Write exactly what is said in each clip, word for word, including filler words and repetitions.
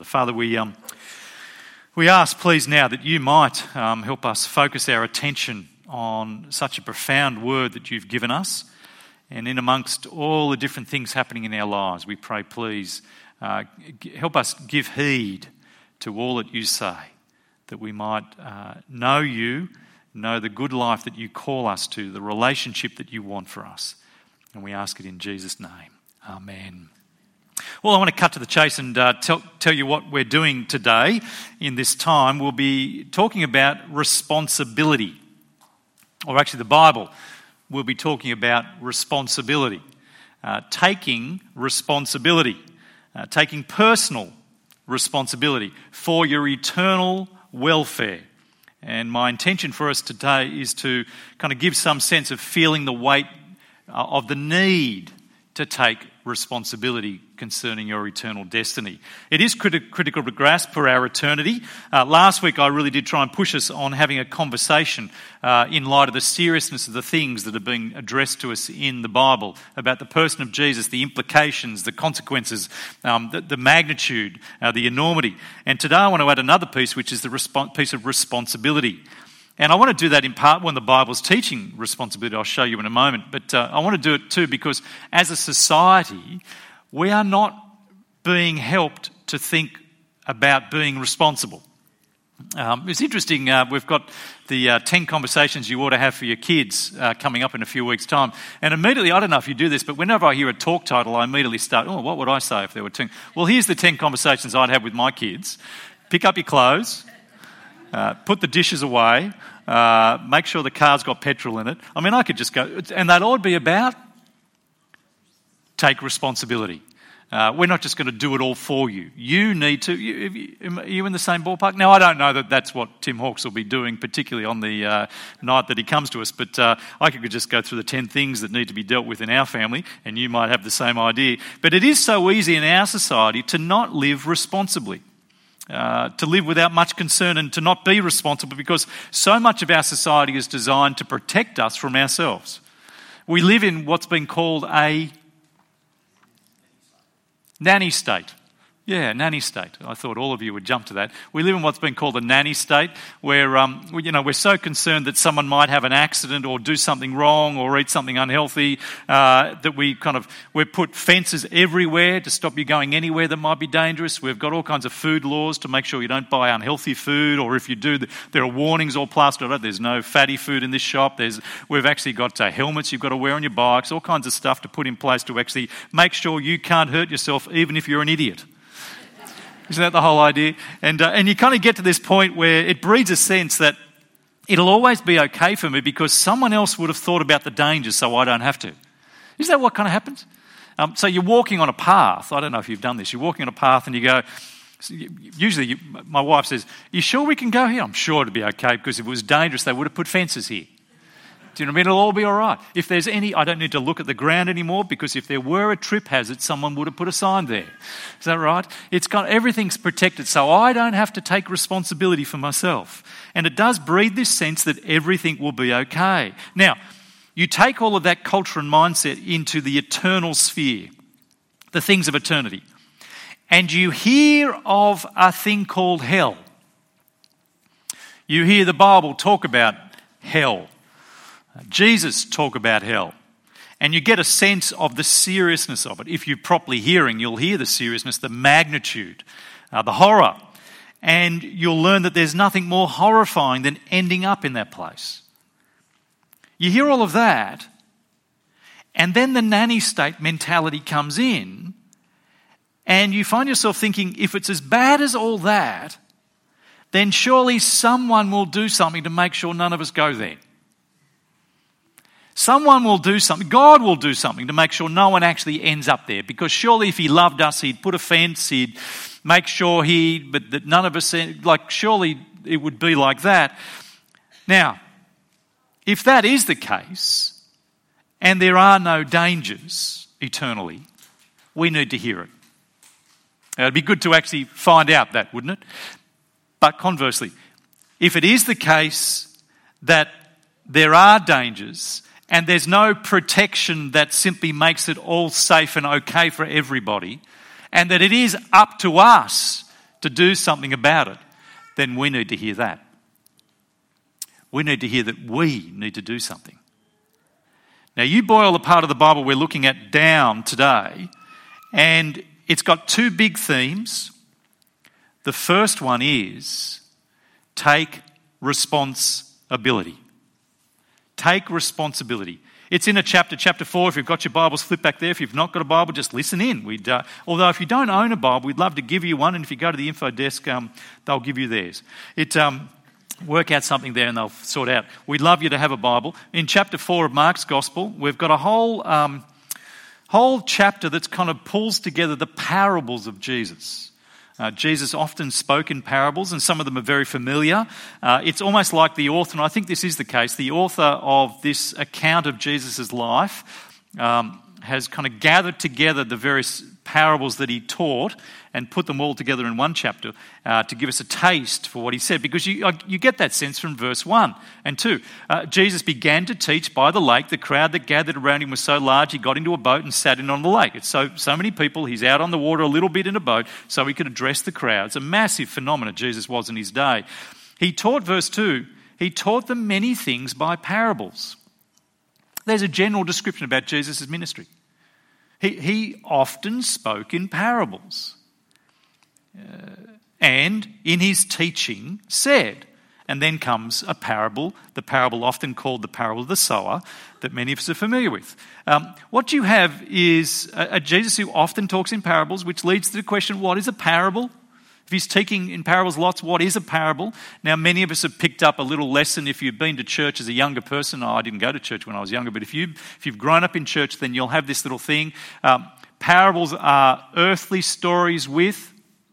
Father, we um, we ask, please, now that you might um, help us focus our attention on such a profound word that you've given us, and in amongst all the different things happening in our lives, we pray, please, uh, help us give heed to all that you say, that we might uh, know you, know the good life that you call us to, the relationship that you want for us. And we ask it in Jesus' name. Amen. Well, I want to cut to the chase and uh, tell, tell you what we're doing today. In this time, we'll be talking about responsibility. Or actually, the Bible will be talking about responsibility. Uh, taking responsibility. Uh, taking personal responsibility for your eternal welfare. And my intention for us today is to kind of give some sense of feeling the weight uh, of the need to take responsibility concerning your eternal destiny. It is criti- critical to grasp for our eternity. Uh, last week I really did try and push us on having a conversation uh, in light of the seriousness of the things that are being addressed to us in the Bible about the person of Jesus, the implications, the consequences, um, the, the magnitude, uh, the enormity. And today I want to add another piece, which is the respons- piece of responsibility. And I want to do that in part when the Bible's teaching responsibility. I'll show you in a moment. But uh, I want to do it too because as a society, we are not being helped to think about being responsible. Um, it's interesting, uh, we've got the uh, ten conversations you ought to have for your kids uh, coming up in a few weeks' time. And immediately, I don't know if you do this, but whenever I hear a talk title, I immediately start, oh, what would I say if there were ten? Well, here's the ten conversations I'd have with my kids. Pick up your clothes. Uh, put the dishes away, uh, make sure the car's got petrol in it. I mean, I could just go, and they'd all be about take responsibility. Uh, we're not just going to do it all for you. You need to, you, are you in the same ballpark? Now, I don't know that that's what Tim Hawkes will be doing, particularly on the uh, night that he comes to us, but uh, I could just go through the ten things that need to be dealt with in our family, and you might have the same idea. But it is so easy in our society to not live responsibly. Uh, to live without much concern and to not be responsible because so much of our society is designed to protect us from ourselves. We live in what's been called a nanny state. Yeah, nanny state. I thought all of you would jump to that. We live in what's been called a nanny state where um, we, you know, we're so concerned that someone might have an accident or do something wrong or eat something unhealthy uh, that we kind of, we've put fences everywhere to stop you going anywhere that might be dangerous. We've got all kinds of food laws to make sure you don't buy unhealthy food, or if you do, there are warnings all plastered up. There's no fatty food in this shop. There's, we've actually got uh, helmets you've got to wear on your bikes, all kinds of stuff to put in place to actually make sure you can't hurt yourself even if you're an idiot. Isn't that the whole idea? And uh, and you kind of get to this point where it breeds a sense that it'll always be okay for me because someone else would have thought about the dangers so I don't have to. Isn't that what kind of happens? Um, so you're walking on a path. I don't know if you've done this. You're walking on a path and you go, usually you, my wife says, you sure we can go here? I'm sure it'd be okay because if it was dangerous, they would have put fences here. Do you know what I mean? It'll all be all right. If there's any, I don't need to look at the ground anymore because if there were a trip hazard, someone would have put a sign there. Is that right? It's got, everything's protected, so I don't have to take responsibility for myself. And it does breed this sense that everything will be okay. Now, you take all of that culture and mindset into the eternal sphere, the things of eternity, and you hear of a thing called hell. You hear the Bible talk about hell. Jesus talk about hell, and you get a sense of the seriousness of it. If you're properly hearing, you'll hear the seriousness, the magnitude, uh, the horror, and you'll learn that there's nothing more horrifying than ending up in that place. You hear all of that, and then the nanny state mentality comes in, and you find yourself thinking, if it's as bad as all that, then surely someone will do something to make sure none of us go there. Someone will do something, God will do something to make sure no one actually ends up there, because surely if he loved us, he'd put a fence, he'd make sure he, but that none of us, like surely it would be like that. Now, if that is the case, and there are no dangers eternally, we need to hear it. It'd be good to actually find out that, wouldn't it? But conversely, if it is the case that there are dangers and there's no protection that simply makes it all safe and okay for everybody, and that it is up to us to do something about it, then we need to hear that. We need to hear that we need to do something. Now, you boil the part of the Bible we're looking at down today, and it's got two big themes. The first one is take responsibility. Take responsibility. It's in a chapter, chapter four. If you've got your Bibles, flip back there. If you've not got a Bible, just listen in. We'd, uh, although if you don't own a Bible, we'd love to give you one. And if you go to the info desk, um, they'll give you theirs. It um, work out something there and they'll sort out. We'd love you to have a Bible. In chapter four of Mark's Gospel, we've got a whole um, whole chapter that's kind of pulls together the parables of Jesus. Uh, Jesus often spoke in parables, and some of them are very familiar. Uh, it's almost like the author, and I think this is the case, the author of this account of Jesus' life um, has kind of gathered together the various parables that he taught and put them all together in one chapter uh, to give us a taste for what he said, because you you get that sense from verse one and two. Uh, Jesus began to teach by the lake. The crowd that gathered around him was so large, he got into a boat and sat in on the lake. It's so, so many people, he's out on the water a little bit in a boat so he could address the crowd. It's a massive phenomenon Jesus was in his day. He taught, verse two, he taught them many things by parables. There's a general description about Jesus' ministry. He, he often spoke in parables. Uh, and in his teaching said, and then comes a parable, the parable often called the parable of the sower, that many of us are familiar with. Um, what you have is a, a Jesus who often talks in parables, which leads to the question, what is a parable? If he's teaching in parables lots, what is a parable? Now, many of us have picked up a little lesson if you've been to church as a younger person. Oh, I didn't go to church when I was younger, but if, you, if you've grown up in church, then you'll have this little thing. Um, parables are earthly stories with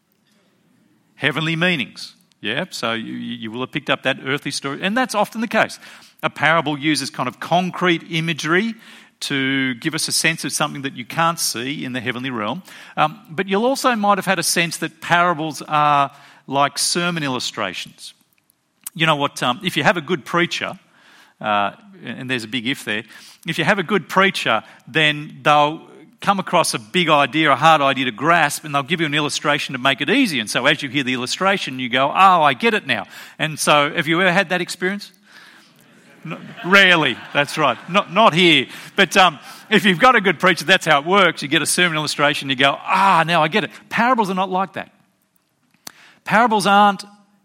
heavenly meanings. Yeah, so you, you will have picked up that earthly story, and that's often the case. A parable uses kind of concrete imagery to give us a sense of something that you can't see in the heavenly realm. Um, but you'll also might have had a sense that parables are like sermon illustrations. You know what, um, if you have a good preacher, uh, and there's a big if there, if you have a good preacher, then they'll come across a big idea, a hard idea to grasp, and they'll give you an illustration to make it easy. And so as you hear the illustration, you go, oh, I get it now. And so have you ever had that experience? No, rarely, that's right. Not not here. But um, if you've got a good preacher, that's how it works. You get a sermon illustration, you go, ah, now I get it. Parables are not like that. Parables aren't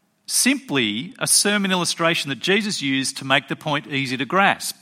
simply a sermon illustration that Jesus used to make the point easy to grasp.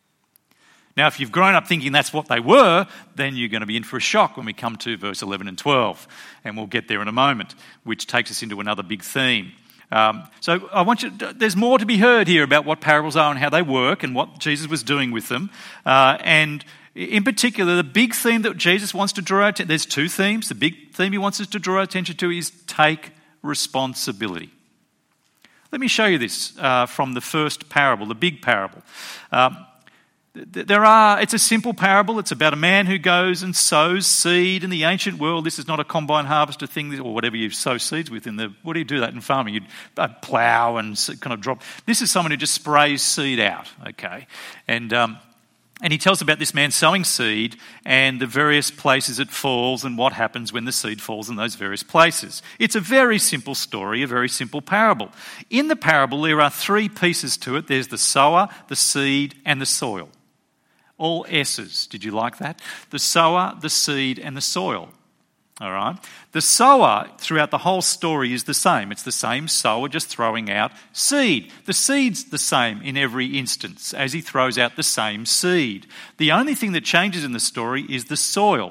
Now, if you've grown up thinking that's what they were, then you're going to be in for a shock when we come to verse eleven and twelve. And we'll get there in a moment, which takes us into another big theme. Um, so I want you to, there's more to be heard here about what parables are and how they work and what Jesus was doing with them. Uh, and in particular, the big theme that Jesus wants to draw our attention, there's two themes. The big theme he wants us to draw our attention to is take responsibility. Let me show you this uh, from the first parable, the big parable. Um, There are, it's a simple parable. It's about a man who goes and sows seed in the ancient world. This is not a combine harvester thing or whatever you sow seeds with in the, what do you do that in farming? You'd uh, plough and kind of drop. This is someone who just sprays seed out, okay? And um, and he tells about this man sowing seed and the various places it falls and what happens when the seed falls in those various places. It's a very simple story, a very simple parable. In the parable, there are three pieces to it. There's the sower, the seed, and the soil. All S's. Did you like that? The sower, the seed, and the soil. All right? The sower throughout the whole story is the same. It's the same sower just throwing out seed. The seed's the same in every instance as he throws out the same seed. The only thing that changes in the story is the soil.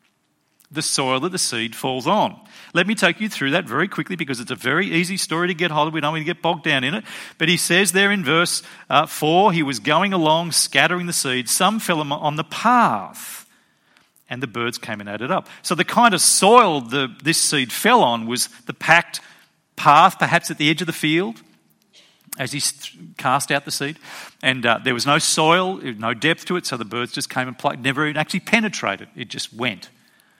The soil that the seed falls on. Let me take you through that very quickly because it's a very easy story to get hold of. We don't want to get bogged down in it. But he says there in verse uh, four, he was going along scattering the seed. Some fell on the path and the birds came and ate it up. So the kind of soil the, this seed fell on was the packed path, perhaps at the edge of the field, as he cast out the seed. And uh, there was no soil, no depth to it, so the birds just came and plucked, never even actually penetrated. It just went.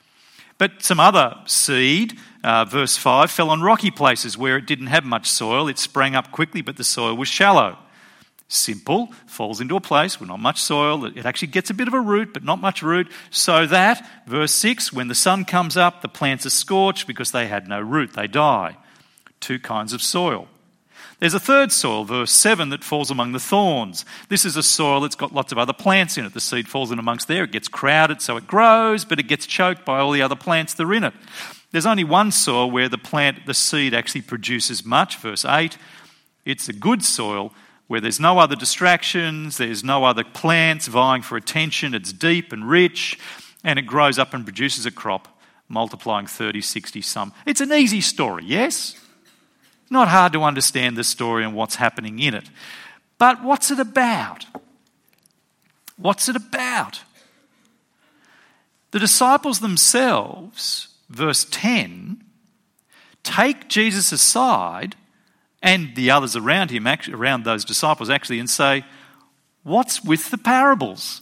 But some other seed, uh, verse five, fell on rocky places where it didn't have much soil. It sprang up quickly, but the soil was shallow. Simple, falls into a place with not much soil. It actually gets a bit of a root, but not much root, so that, verse six, when the sun comes up, the plants are scorched because they had no root. They die. Two kinds of soil. There's a third soil, verse seven, that falls among the thorns. This is a soil that's got lots of other plants in it. The seed falls in amongst there. It gets crowded, so it grows, but it gets choked by all the other plants that are in it. There's only one soil where the plant, the seed actually produces much, verse eight. It's a good soil where there's no other distractions, there's no other plants vying for attention. It's deep and rich, and it grows up and produces a crop, multiplying thirty, sixty, some. It's an easy story, yes? Not hard to understand the story and what's happening in it. But what's it about? What's it about? The disciples themselves, verse ten, take Jesus aside and the others around him, around those disciples actually, and say, what's with the parables?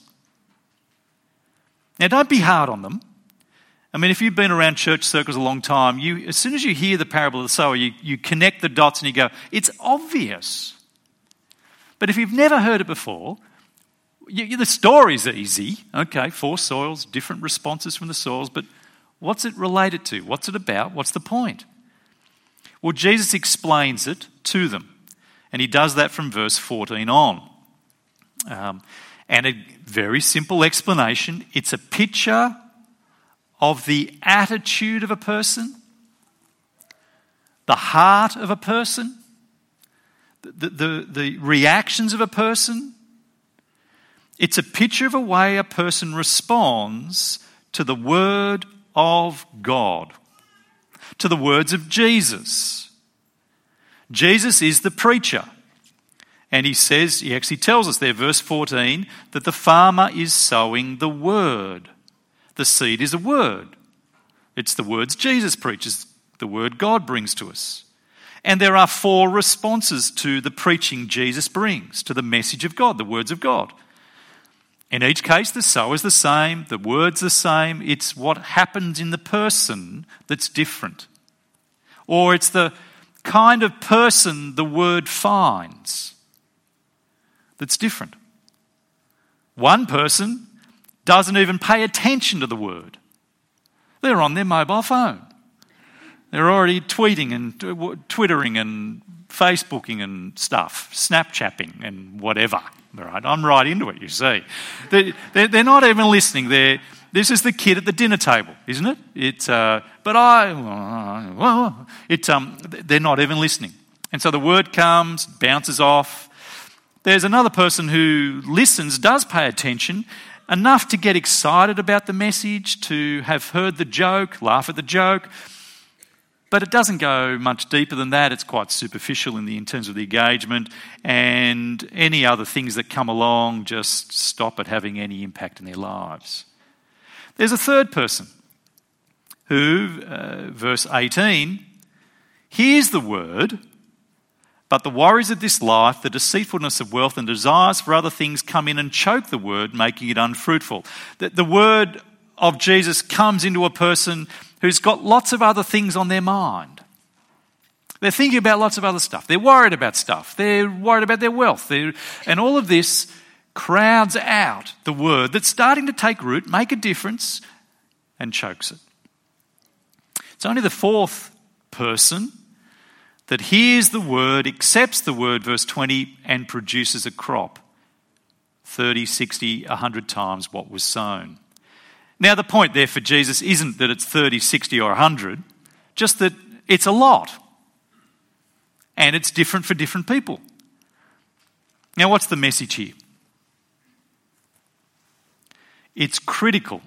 Now, don't be hard on them. I mean, if you've been around church circles a long time, you, as soon as you hear the parable of the sower, you, you connect the dots and you go, it's obvious. But if you've never heard it before, you, you, the story's easy. Okay, four soils, different responses from the soils, but what's it related to? What's it about? What's the point? Well, Jesus explains it to them, and he does that from verse fourteen on. Um, and a very simple explanation. It's a picture of the attitude of a person, the heart of a person, the, the, the reactions of a person. It's a picture of a way a person responds to the word of God, to the words of Jesus. Jesus is the preacher. And he says, he actually tells us there, verse fourteen, that the farmer is sowing the word. The seed is a word. It's the words Jesus preaches, the word God brings to us. And there are four responses to the preaching Jesus brings, to the message of God, the words of God. In each case, the sower is the same, the word's the same. It's what happens in the person that's different. Or it's the kind of person the word finds that's different. One person doesn't even pay attention to the word. They're on their mobile phone. They're already tweeting and twittering and Facebooking and stuff, Snapchatting and whatever. Right? I'm right into it, you see. They're, they're not even listening. They're, this is the kid at the dinner table, isn't it? It's, uh, but I, well, it, um, they're not even listening. And so the word comes, bounces off. There's another person who listens, does pay attention, enough to get excited about the message, to have heard the joke, laugh at the joke. But it doesn't go much deeper than that. It's quite superficial in the in terms of the engagement, and any other things that come along just stop it having any impact in their lives. There's a third person who, uh, verse eighteen, hears the word, but the worries of this life, the deceitfulness of wealth and desires for other things come in and choke the word, making it unfruitful. The, the word of Jesus comes into a person who's got lots of other things on their mind. They're thinking about lots of other stuff. They're worried about stuff. They're worried about their wealth. They're, and all of this crowds out the word that's starting to take root, make a difference, and chokes it. It's only the fourth person that hears the word, accepts the word, verse twenty, and produces a crop. thirty, sixty, one hundred times what was sown. Now, the point there for Jesus isn't that it's thirty, sixty, or one hundred, just that it's a lot. And it's different for different people. Now, what's the message here? It's critical.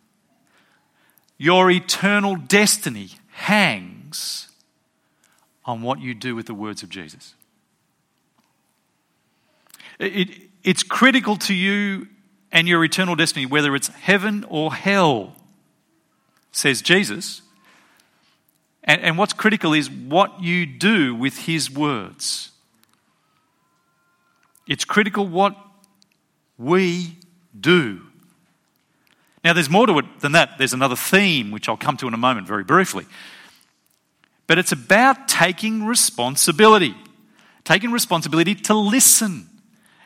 Your eternal destiny hangs on what you do with the words of Jesus. It, it, it's critical to you and your eternal destiny, whether it's heaven or hell, says Jesus. And, and what's critical is what you do with his words. It's critical what we do. Now, there's more to it than that. There's another theme, which I'll come to in a moment very briefly. But it's about taking responsibility. Taking responsibility to listen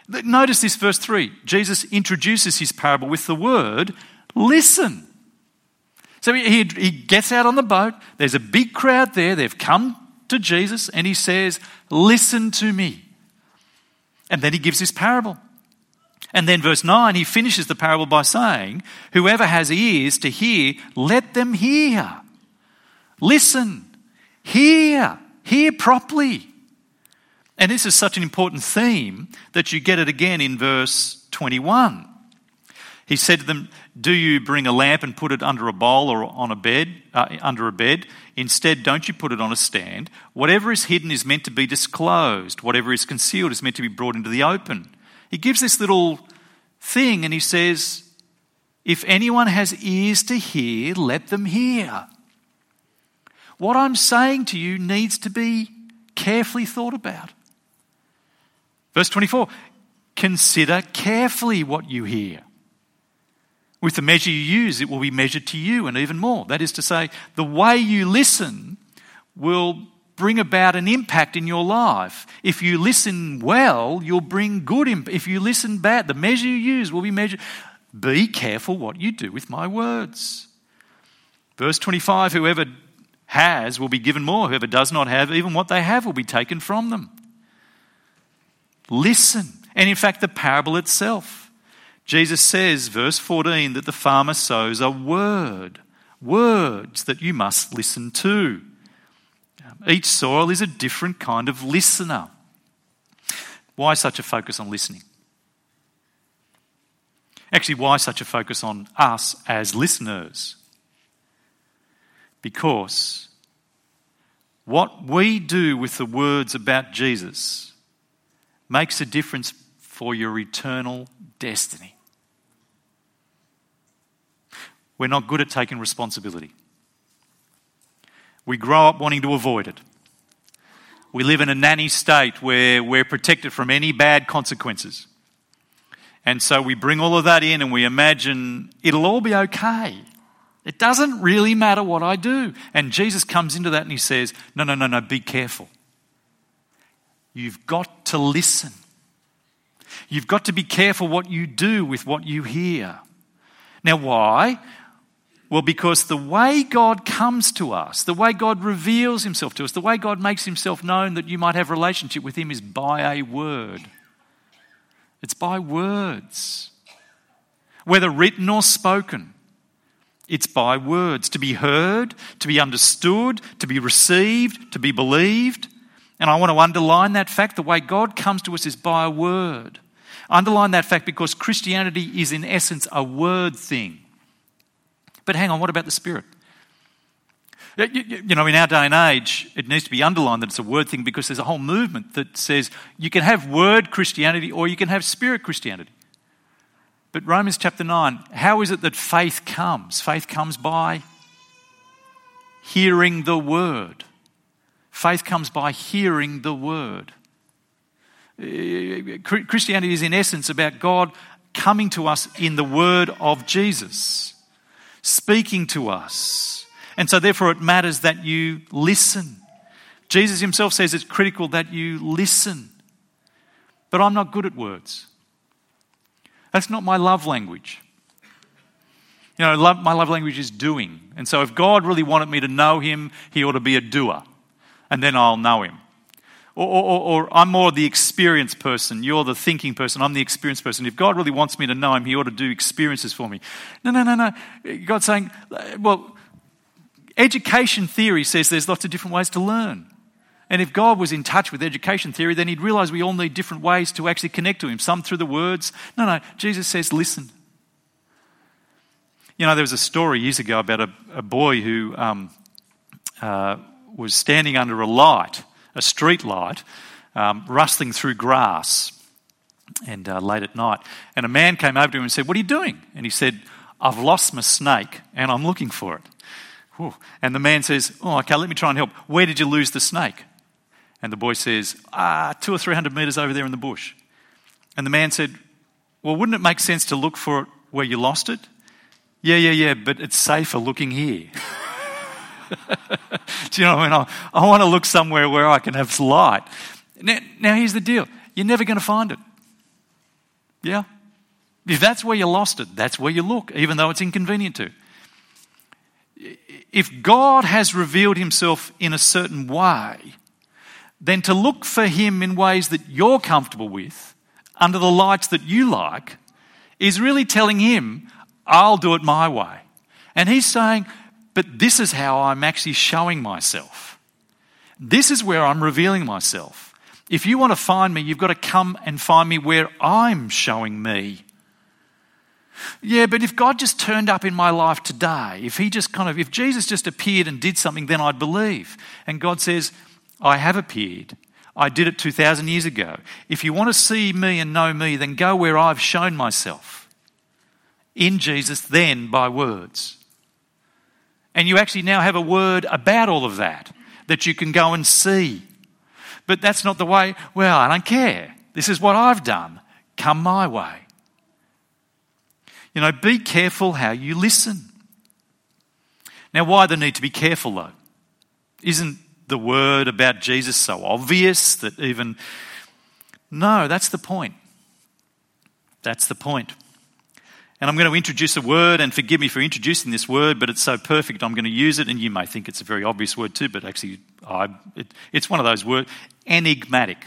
Notice this, verse three. Jesus introduces his parable with the word, listen. So he, he gets out on the boat. There's a big crowd there. They've come to Jesus and he says, listen to me. And then he gives this parable. And then verse nine, he finishes the parable by saying, whoever has ears to hear, let them hear. Listen, hear, hear properly. And this is such an important theme that you get it again in verse twenty-one. He said to them, do you bring a lamp and put it under a bowl or on a bed, uh, under a bed? Instead, don't you put it on a stand? Whatever is hidden is meant to be disclosed. Whatever is concealed is meant to be brought into the open. He gives this little thing and he says, if anyone has ears to hear, let them hear. What I'm saying to you needs to be carefully thought about. Verse twenty-four, consider carefully what you hear. With the measure you use, it will be measured to you and even more. That is to say, the way you listen will bring about an impact in your life. If you listen well, you'll bring good impact. If you listen bad, the measure you use will be measured. Be careful what you do with my words. Verse twenty-five, whoever has will be given more. Whoever does not have, even what they have will be taken from them. Listen. And in fact, the parable itself, Jesus says, verse fourteen, that the farmer sows a word, words that you must listen to. Each soil is a different kind of listener. Why such a focus on listening? Actually, why such a focus on us as listeners? Because what we do with the words about Jesus makes a difference for your eternal destiny. We're not good at taking responsibility. We grow up wanting to avoid it. We live in a nanny state where we're protected from any bad consequences. And so we bring all of that in and we imagine it'll all be okay. It doesn't really matter what I do. And Jesus comes into that and he says, no, no, no, no, be careful. You've got to listen. You've got to be careful what you do with what you hear. Now, why? Well, because the way God comes to us, the way God reveals himself to us, the way God makes himself known that you might have a relationship with him is by a word. It's by words. Whether written or spoken, it's by words. To be heard, to be understood, to be received, to be believed. And I want to underline that fact. The way God comes to us is by a word. Underline that fact because Christianity is in essence a word thing. But hang on, what about the Spirit? You know, in our day and age, it needs to be underlined that it's a word thing because there's a whole movement that says you can have word Christianity or you can have Spirit Christianity. But Romans chapter nine, how is it that faith comes? Faith comes by hearing the word. Faith comes by hearing the word. Christianity is in essence about God coming to us in the word of Jesus, speaking to us. And so therefore it matters that you listen. Jesus himself says it's critical that you listen. But I'm not good at words. That's not my love language. You know, love, my love language is doing. And so if God really wanted me to know him, he ought to be a doer. And then I'll know him. Or, or, or I'm more the experienced person. You're the thinking person. I'm the experienced person. If God really wants me to know him, he ought to do experiences for me. No, no, no, no. God's saying, well, education theory says there's lots of different ways to learn. And if God was in touch with education theory, then he'd realize we all need different ways to actually connect to him. Some through the words. No, no. Jesus says, listen. You know, there was a story years ago about a, a boy who um, uh, was standing under a light, a street light, um, rustling through grass and uh, late at night. And a man came over to him and said, what are you doing? And he said, I've lost my snake and I'm looking for it. Whew. And the man says, oh, okay, let me try and help. Where did you lose the snake? And the boy says, ah, two or three hundred metres over there in the bush. And the man said, well, wouldn't it make sense to look for it where you lost it? Yeah, yeah, yeah, but it's safer looking here. Do you know what I mean? I, I want to look somewhere where I can have light. Now, now here's the deal. You're never going to find it. Yeah? If that's where you lost it, that's where you look, even though it's inconvenient to. If God has revealed himself in a certain way, then to look for him in ways that you're comfortable with, under the lights that you like, is really telling him, I'll do it my way. And he's saying, but this is how I'm actually showing myself. This is where I'm revealing myself. If you want to find me, you've got to come and find me where I'm showing me. Yeah, but if God just turned up in my life today, if he just kind of, if Jesus just appeared and did something, then I'd believe. And God says, I have appeared. I did it two thousand years ago. If you want to see me and know me, then go where I've shown myself. In Jesus, then by words. And you actually now have a word about all of that, that you can go and see. But that's not the way, well, I don't care. This is what I've done. Come my way. You know, be careful how you listen. Now, why the need to be careful, though? Isn't the word about Jesus so obvious that even... No, that's the point. That's the point. And I'm going to introduce a word, and forgive me for introducing this word, but it's so perfect I'm going to use it, and you may think it's a very obvious word too, but actually I, it, it's one of those words, enigmatic.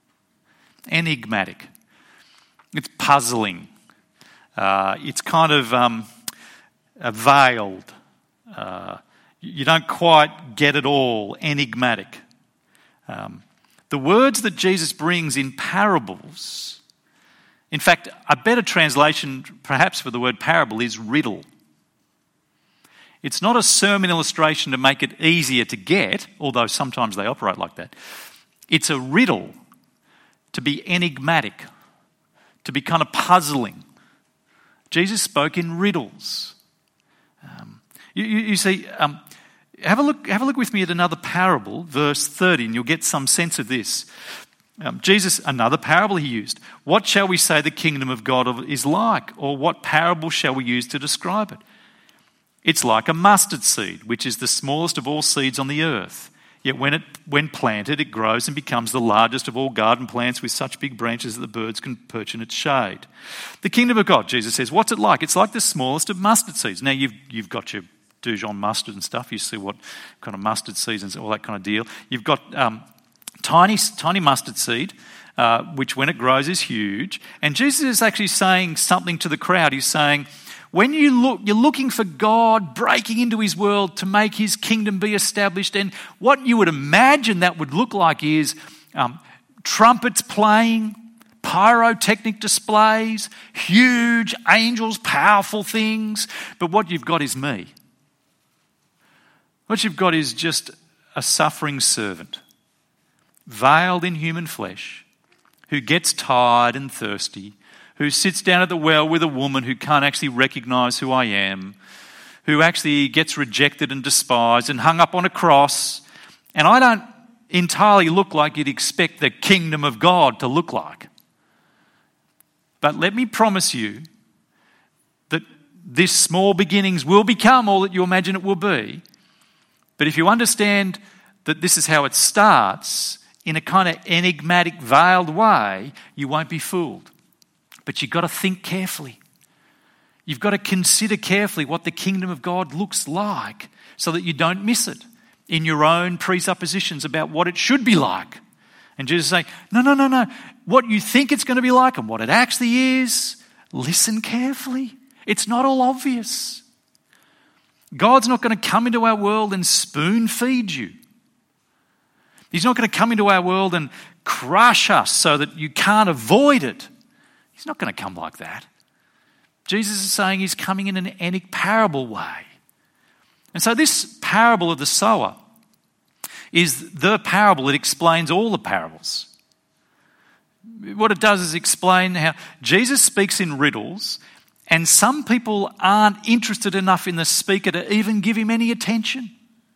Enigmatic. It's puzzling. Uh, it's kind of um, uh, veiled. Uh, you don't quite get it all. Enigmatic. Um, the words that Jesus brings in parables, in fact, a better translation perhaps for the word parable is riddle. It's not a sermon illustration to make it easier to get, although sometimes they operate like that. It's a riddle to be enigmatic, to be kind of puzzling. Jesus spoke in riddles. Um, you, you, you see, um, have a look. Have a look with me at another parable, verse thirty, and you'll get some sense of this. Um, Jesus, another parable he used. What shall we say the kingdom of God is like, or what parable shall we use to describe it? It's like a mustard seed, which is the smallest of all seeds on the earth. Yet when it when planted, it grows and becomes the largest of all garden plants with such big branches that the birds can perch in its shade. The kingdom of God, Jesus says, what's it like? It's like the smallest of mustard seeds. Now, you've you've got your Dijon mustard and stuff. You see what kind of mustard seeds and all that kind of deal. You've got um, tiny, tiny mustard seed, uh, which when it grows is huge. And Jesus is actually saying something to the crowd. He's saying, when you look, you're looking for God breaking into his world to make his kingdom be established, and what you would imagine that would look like is um, trumpets playing, pyrotechnic displays, huge angels, powerful things. But what you've got is me. What you've got is just a suffering servant, veiled in human flesh, who gets tired and thirsty, who sits down at the well with a woman who can't actually recognise who I am, who actually gets rejected and despised and hung up on a cross. And I don't entirely look like you'd expect the kingdom of God to look like. But let me promise you that this small beginnings will become all that you imagine it will be. But if you understand that this is how it starts, in a kind of enigmatic, veiled way, you won't be fooled. But you've got to think carefully. You've got to consider carefully what the kingdom of God looks like so that you don't miss it in your own presuppositions about what it should be like. And Jesus is saying, no, no, no, no. What you think it's going to be like and what it actually is, listen carefully. It's not all obvious. God's not going to come into our world and spoon feed you. He's not going to come into our world and crush us so that you can't avoid it. He's not going to come like that. Jesus is saying he's coming in an enigmatic parable way. And so this parable of the sower is the parable that explains all the parables. What it does is explain how Jesus speaks in riddles, and some people aren't interested enough in the speaker to even give him any attention.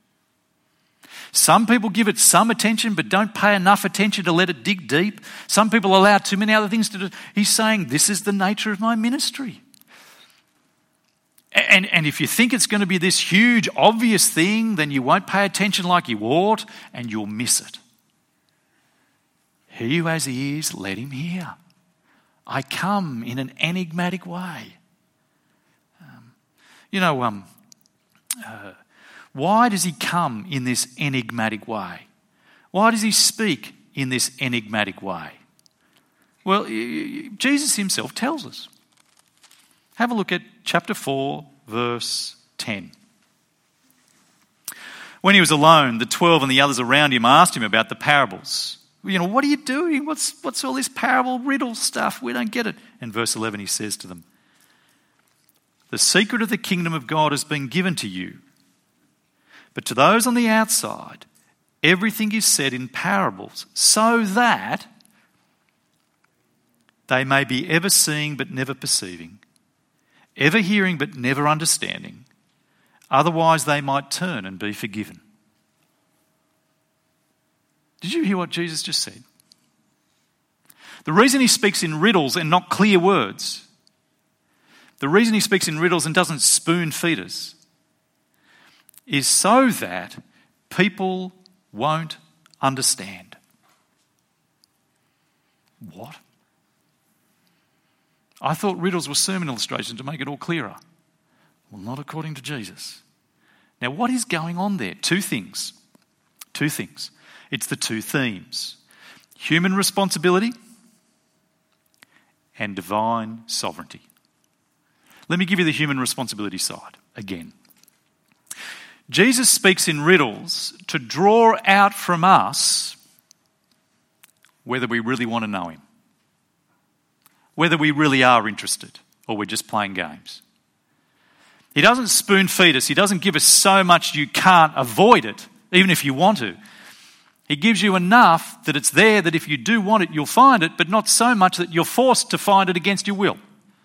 Some people give it some attention but don't pay enough attention to let it dig deep. Some people allow too many other things to do. He's saying, this is the nature of my ministry. And, and if you think it's going to be this huge, obvious thing, then you won't pay attention like you ought and you'll miss it. He who has ears, let him hear. I come in an enigmatic way. Um, you know, um, uh, why does he come in this enigmatic way? Why does he speak in this enigmatic way? Well, Jesus himself tells us. Have a look at chapter four, verse ten. When he was alone, the twelve and the others around him asked him about the parables. You know, what are you doing? What's, what's all this parable riddle stuff? We don't get it. In verse eleven, he says to them, the secret of the kingdom of God has been given to you. But to those on the outside, everything is said in parables, so that they may be ever seeing but never perceiving, ever hearing but never understanding. Otherwise they might turn and be forgiven. Did you hear what Jesus just said? The reason he speaks in riddles and not clear words, the reason he speaks in riddles and doesn't spoon feed us, is so that people won't understand. What? I thought riddles were sermon illustrations to make it all clearer. Well, not according to Jesus. Now, what is going on there? Two things. Two things. It's the two themes. Human responsibility and divine sovereignty. Let me give you the human responsibility side again. Jesus speaks in riddles to draw out from us whether we really want to know him, whether we really are interested or we're just playing games. He doesn't spoon feed us. He doesn't give us so much you can't avoid it, even if you want to. He gives you enough that it's there that if you do want it, you'll find it, but not so much that you're forced to find it against your will.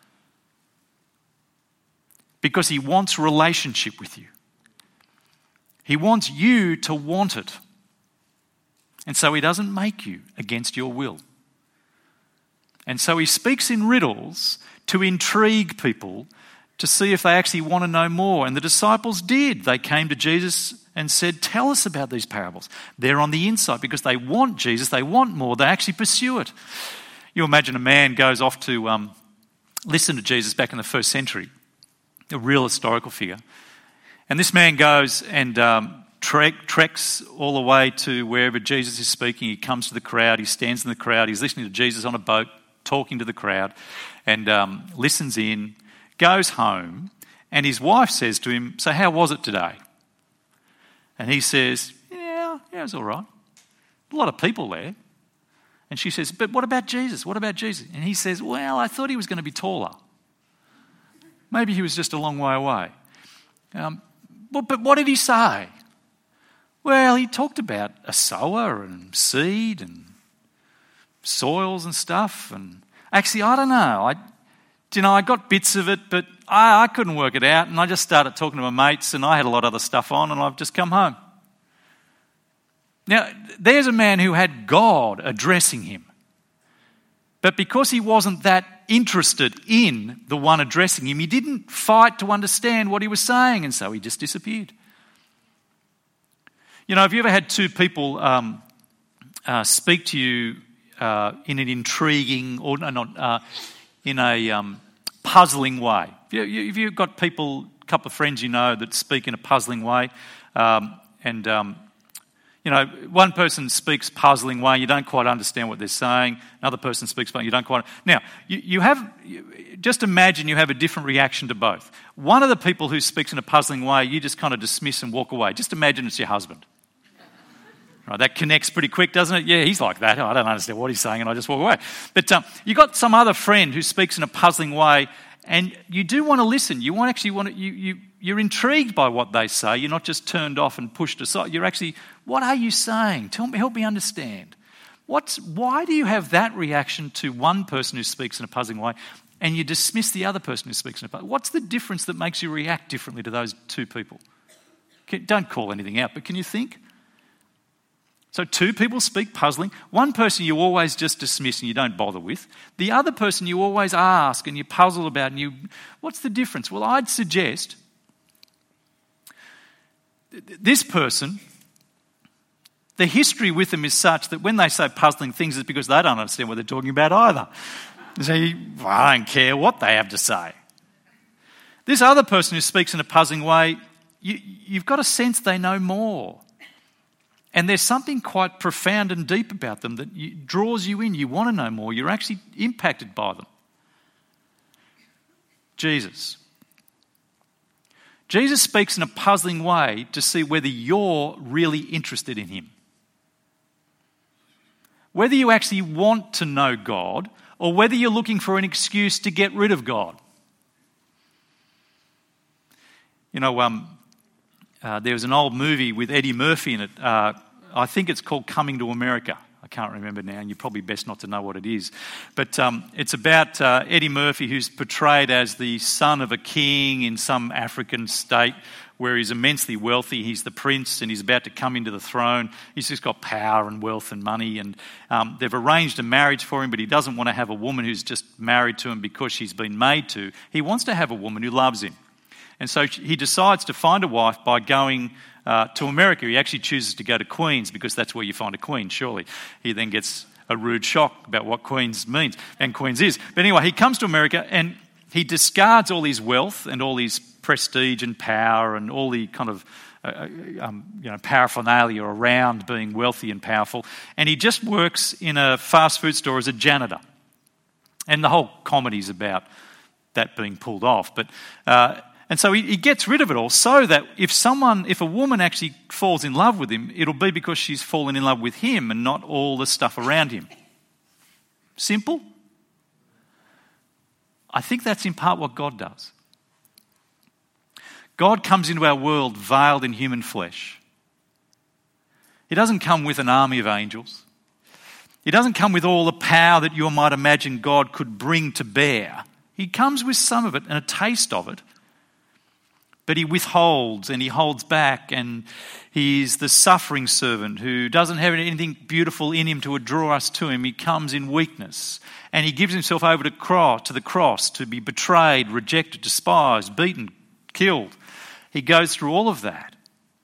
Because he wants relationship with you. He wants you to want it. And so he doesn't make you against your will. And so he speaks in riddles to intrigue people to see if they actually want to know more. And the disciples did. They came to Jesus and said, tell us about these parables. They're on the inside because they want Jesus, they want more, they actually pursue it. You imagine a man goes off to um, listen to Jesus back in the first century, a real historical figure. And this man goes and um, trek, treks all the way to wherever Jesus is speaking. He comes to the crowd, he stands in the crowd, he's listening to Jesus on a boat, talking to the crowd, and um, listens in, goes home, and his wife says to him, so how was it today? And he says, yeah, yeah, it was all right. A lot of people there. And she says, but what about Jesus? What about Jesus? And he says, well, I thought he was going to be taller. Maybe he was just a long way away. Um, but, but what did he say? Well, he talked about a sower and seed and soils and stuff. And actually, I don't know. I, you know, I got bits of it, but I, I couldn't work it out. And I just started talking to my mates, and I had a lot of other stuff on, and I've just come home. Now, there's a man who had God addressing him. But because he wasn't that interested in the one addressing him, he didn't fight to understand what he was saying, and so he just disappeared. You know, have you ever had two people um, uh, speak to you uh, in an intriguing, or no, not uh, in a um, puzzling way? Have you, have you got people, a couple of friends you know that speak in a puzzling way, um, and um, you know, one person speaks puzzling way, you don't quite understand what they're saying. Another person speaks, but you don't quite. Now, you, you have, just imagine you have a different reaction to both. One of the people who speaks in a puzzling way, you just kind of dismiss and walk away. Just imagine it's your husband. Right, that connects pretty quick, doesn't it? Yeah, he's like that. Oh, I don't understand what he's saying, and I just walk away. But um, you got some other friend who speaks in a puzzling way, and you do want to listen. You want actually want to, you you you're intrigued by what they say. You're not just turned off and pushed aside. You're actually, what are you saying? Tell me, help me understand. What's why do you have that reaction to one person who speaks in a puzzling way, and you dismiss the other person who speaks in a puzzling way? What's the difference that makes you react differently to those two people? Can, don't call anything out, but can you think? So two people speak puzzling. One person you always just dismiss and you don't bother with. The other person you always ask and you puzzle about. And you, what's the difference? Well, I'd suggest this person, the history with them is such that when they say puzzling things, it's because they don't understand what they're talking about either. You say, well, I don't care what they have to say. This other person who speaks in a puzzling way, you, you've got a sense they know more. And there's something quite profound and deep about them that you, draws you in. You want to know more. You're actually impacted by them. Jesus. Jesus speaks in a puzzling way to see whether you're really interested in him. Whether you actually want to know God or whether you're looking for an excuse to get rid of God. You know, um, uh, there was an old movie with Eddie Murphy in it. Uh, I think it's called Coming to America. I can't remember now, and you're probably best not to know what it is. But um, it's about uh, Eddie Murphy, who's portrayed as the son of a king in some African state where he's immensely wealthy. He's the prince and he's about to come into the throne. He's just got power and wealth and money, and um, they've arranged a marriage for him, but he doesn't want to have a woman who's just married to him because she's been made to. He wants to have a woman who loves him. And so he decides to find a wife by going uh, to America. He actually chooses to go to Queens because that's where you find a queen, surely. He then gets a rude shock about what Queens means and Queens is. But anyway, he comes to America and he discards all his wealth and all his prestige and power and all the kind of uh, um, you know, paraphernalia around being wealthy and powerful. And he just works in a fast food store as a janitor. And the whole comedy's about that being pulled off. But... Uh, And so he, he gets rid of it all so that if someone, if a woman actually falls in love with him, it'll be because she's fallen in love with him and not all the stuff around him. Simple? I think that's in part what God does. God comes into our world veiled in human flesh. He doesn't come with an army of angels. He doesn't come with all the power that you might imagine God could bring to bear. He comes with some of it and a taste of it. But he withholds and he holds back, and he's the suffering servant who doesn't have anything beautiful in him to draw us to him. He comes in weakness and he gives himself over to, cross, to the cross to be betrayed, rejected, despised, beaten, killed. He goes through all of that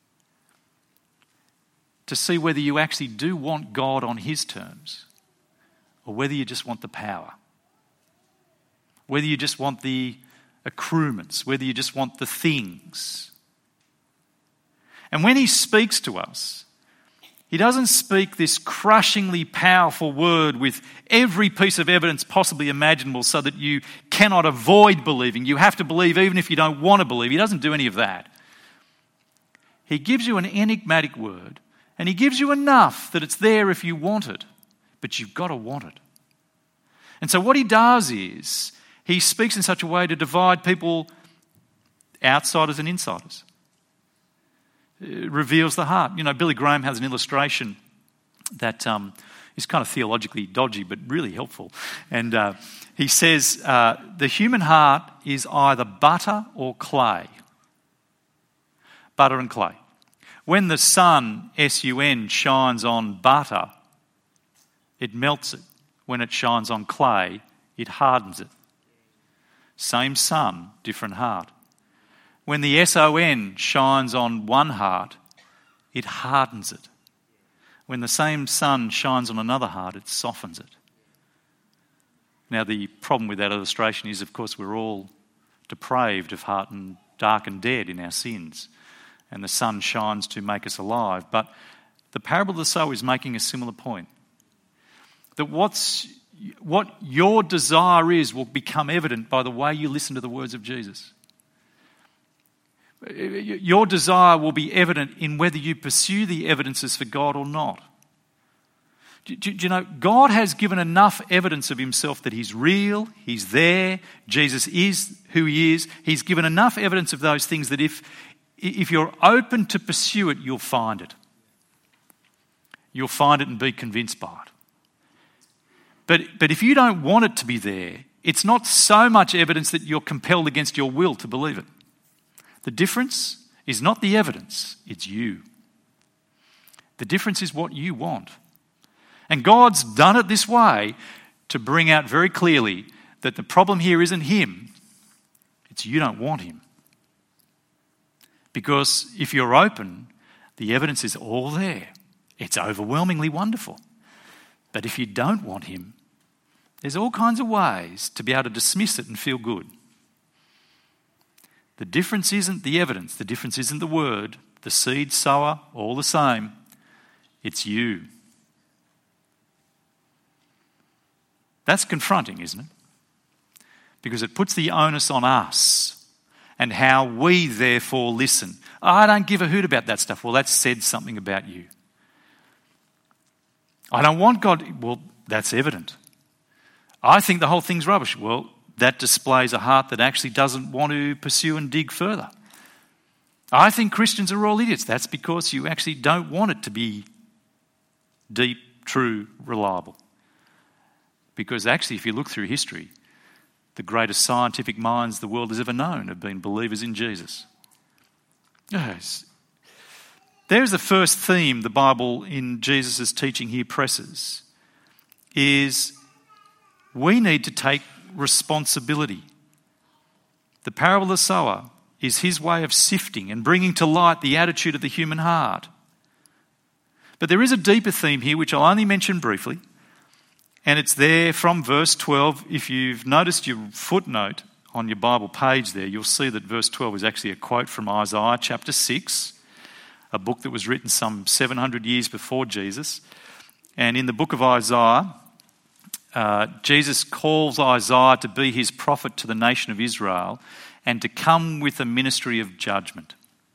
to see whether you actually do want God on his terms or whether you just want the power, whether you just want the accruements, whether you just want the things. And when he speaks to us, he doesn't speak this crushingly powerful word with every piece of evidence possibly imaginable so that you cannot avoid believing. You have to believe even if you don't want to believe. He doesn't do any of that. He gives you an enigmatic word, and he gives you enough that it's there if you want it, but you've got to want it. And so what he does is he speaks in such a way to divide people, outsiders and insiders. It reveals the heart. You know, Billy Graham has an illustration that um, is kind of theologically dodgy but really helpful. And uh, he says uh, the human heart is either butter or clay. Butter and clay. When the sun, S U N, shines on butter, it melts it. When it shines on clay, it hardens it. Same sun, different heart. When the S O N shines on one heart, it hardens it. When the same sun shines on another heart, it softens it. Now, the problem with that illustration is, of course, we're all depraved of heart and dark and dead in our sins. And the sun shines to make us alive. But the parable of the sower is making a similar point. That what's What your desire is will become evident by the way you listen to the words of Jesus. Your desire will be evident in whether you pursue the evidences for God or not. Do, do, do you know, God has given enough evidence of himself that he's real, he's there, Jesus is who he is. He's given enough evidence of those things that if, if you're open to pursue it, you'll find it. You'll find it and be convinced by it. But, but if you don't want it to be there, it's not so much evidence that you're compelled against your will to believe it. The difference is not the evidence, it's you. The difference is what you want. And God's done it this way to bring out very clearly that the problem here isn't him, it's you don't want him. Because if you're open, the evidence is all there. It's overwhelmingly wonderful. But if you don't want him, There's all kinds of ways to be able to dismiss it and feel good. The difference isn't the evidence. The difference isn't the word. The seed sower, all the same. It's you. That's confronting, isn't it? Because it puts the onus on us and how we therefore listen. Oh, I don't give a hoot about that stuff. Well, that said something about you. I don't want God. Well, that's evident. I think the whole thing's rubbish. Well, that displays a heart that actually doesn't want to pursue and dig further. I think Christians are all idiots. That's because you actually don't want it to be deep, true, reliable. Because actually, if you look through history, the greatest scientific minds the world has ever known have been believers in Jesus. Yes. There's the first theme the Bible in Jesus' teaching here presses, is we need to take responsibility. The parable of the sower is his way of sifting and bringing to light the attitude of the human heart. But there is a deeper theme here which I'll only mention briefly, and it's there from verse twelve. If you've noticed your footnote on your Bible page there, you'll see that verse twelve is actually a quote from Isaiah chapter six, a book that was written some seven hundred years before Jesus. And in the book of Isaiah, uh, Jesus calls Isaiah to be his prophet to the nation of Israel and to come with a ministry of judgment.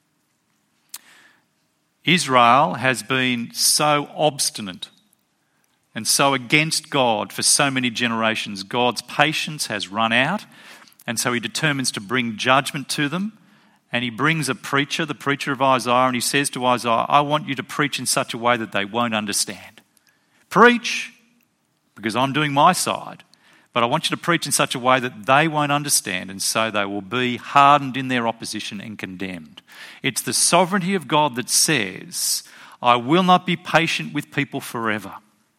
Israel has been so obstinate and so against God for so many generations. God's patience has run out, and so he determines to bring judgment to them. And he brings a preacher, the preacher of Isaiah, and he says to Isaiah, I want you to preach in such a way that they won't understand. Preach, because I'm doing my side, but I want you to preach in such a way that they won't understand, and so they will be hardened in their opposition and condemned. It's the sovereignty of God that says, I will not be patient with people forever.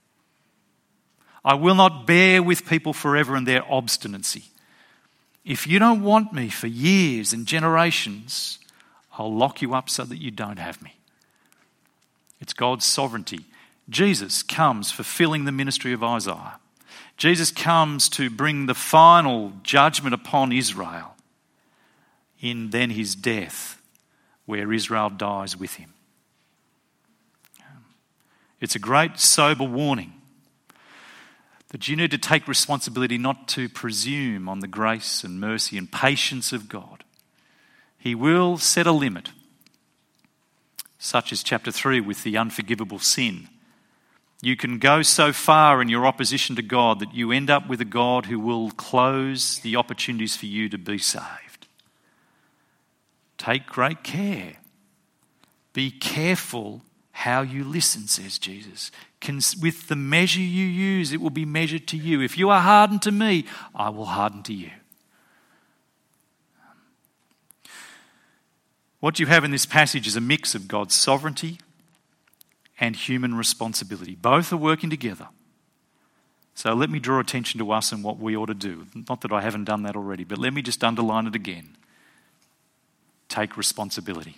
I will not bear with people forever in their obstinacy. If you don't want me for years and generations, I'll lock you up so that you don't have me. It's God's sovereignty. Jesus comes fulfilling the ministry of Isaiah. Jesus comes to bring the final judgment upon Israel in then his death, where Israel dies with him. It's a great sober warning that you need to take responsibility not to presume on the grace and mercy and patience of God. He will set a limit, such as chapter three with the unforgivable sin. You can go so far in your opposition to God that you end up with a God who will close the opportunities for you to be saved. Take great care. Be careful how you listen, says Jesus. Can, with the measure you use, it will be measured to you. If you are hardened to me, I will harden to you. What you have in this passage is a mix of God's sovereignty and human responsibility. Both are working together. So let me draw attention to us and what we ought to do. Not that I haven't done that already, but let me just underline it again. Take responsibility.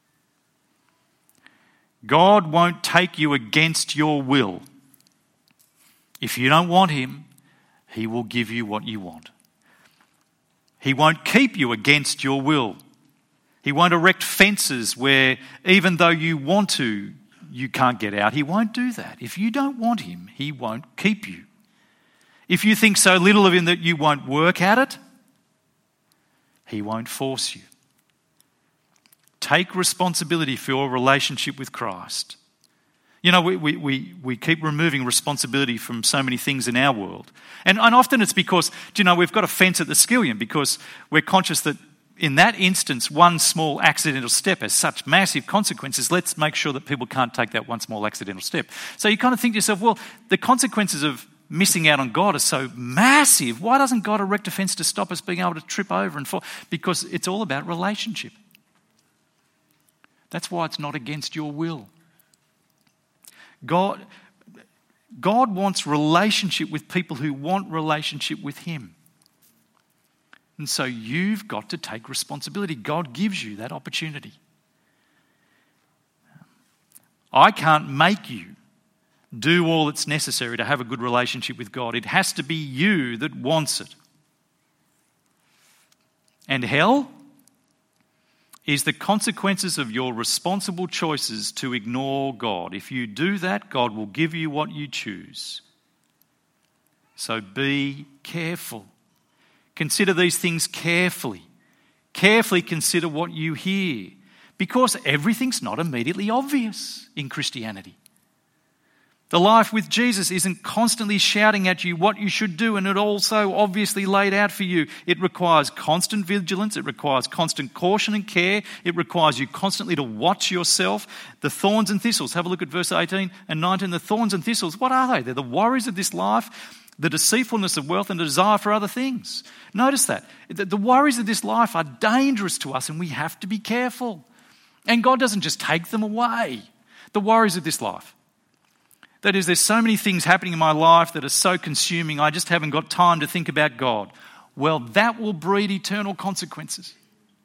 God won't take you against your will. If you don't want him, he will give you what you want. He won't keep you against your will. He won't erect fences where even though you want to, you can't get out. He won't do that. If you don't want him, he won't keep you. If you think so little of him that you won't work at it, he won't force you. Take responsibility for your relationship with Christ. You know, we, we, we, we keep removing responsibility from so many things in our world. And, and often it's because, do you know, we've got a fence at the skillion because we're conscious that in that instance, one small accidental step has such massive consequences. Let's make sure that people can't take that one small accidental step. So you kind of think to yourself, well, the consequences of missing out on God are so massive. Why doesn't God erect a fence to stop us being able to trip over and fall? Because it's all about relationship. That's why it's not against your will. God, God wants relationship with people who want relationship with him. And so you've got to take responsibility. God gives you that opportunity. I can't make you do all that's necessary to have a good relationship with God. It has to be you that wants it. And hell is the consequences of your responsible choices to ignore God. If you do that, God will give you what you choose. So be careful. Consider these things carefully. Carefully consider what you hear, because everything's not immediately obvious in Christianity. The life with Jesus isn't constantly shouting at you what you should do, and it also obviously laid out for you. It requires constant vigilance. It requires constant caution and care. It requires you constantly to watch yourself. The thorns and thistles. Have a look at verse eighteen and nineteen. The thorns and thistles, what are they? They're the worries of this life, the deceitfulness of wealth, and the desire for other things. Notice that. The worries of this life are dangerous to us, and we have to be careful. And God doesn't just take them away. The worries of this life. That is, there's so many things happening in my life that are so consuming, I just haven't got time to think about God. Well, that will breed eternal consequences.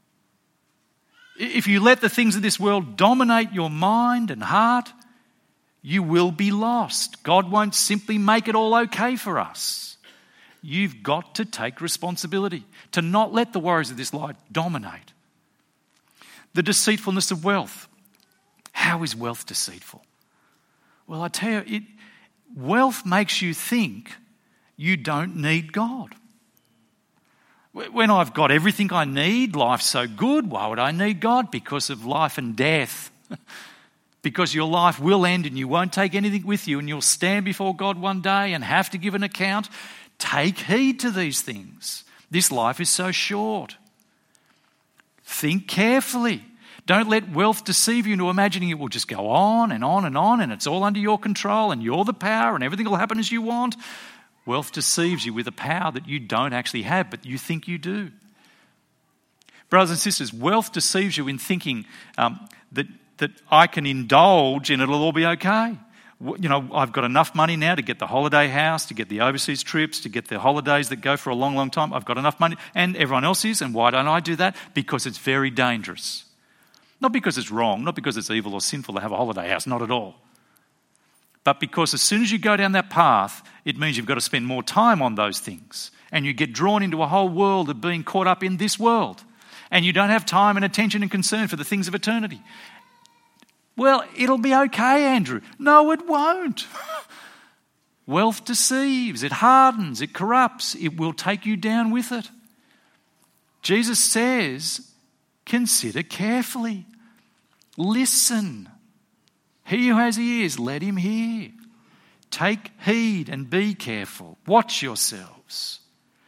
If you let the things of this world dominate your mind and heart, you will be lost. God won't simply make it all okay for us. You've got to take responsibility to not let the worries of this life dominate. The deceitfulness of wealth. How is wealth deceitful? Well, I tell you, it, wealth makes you think you don't need God. When I've got everything I need, life's so good, why would I need God? Because of life and death. Because your life will end and you won't take anything with you, and you'll stand before God one day and have to give an account. Take heed to these things. This life is so short. Think carefully. Don't let wealth deceive you into imagining it will just go on and on and on and it's all under your control and you're the power and everything will happen as you want. Wealth deceives you with a power that you don't actually have, but you think you do. Brothers and sisters, wealth deceives you in thinking um, that, that I can indulge and it'll all be okay. You know, I've got enough money now to get the holiday house, to get the overseas trips, to get the holidays that go for a long, long time. I've got enough money, and everyone else is, and why don't I do that? Because it's very dangerous. Not because it's wrong, not because it's evil or sinful to have a holiday house, not at all. But because as soon as you go down that path, it means you've got to spend more time on those things. And you get drawn into a whole world of being caught up in this world. And you don't have time and attention and concern for the things of eternity. Well, it'll be okay, Andrew. No, it won't. Wealth deceives, it hardens, it corrupts, it will take you down with it. Jesus says, consider carefully. Listen. He who has ears, let him hear. Take heed and be careful. Watch yourselves.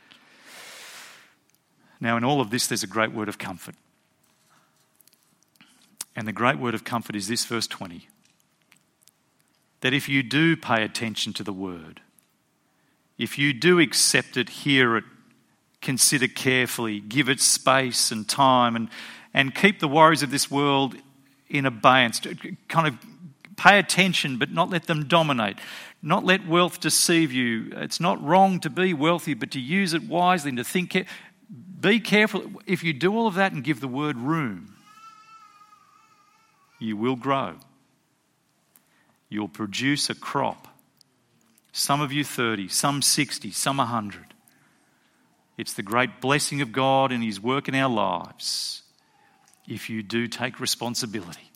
Now, in all of this, there's a great word of comfort. And the great word of comfort is this, verse twenty. That if you do pay attention to the word, if you do accept it, hear it, consider carefully, give it space and time, and, and keep the worries of this world in abeyance, kind of pay attention but not let them dominate, not let wealth deceive you. It's not wrong to be wealthy, but to use it wisely and to think, be careful. If you do all of that and give the word room, you will grow. You'll produce a crop. Some of you thirty, some sixty, some one hundred. It's the great blessing of God and his work in our lives if you do take responsibility.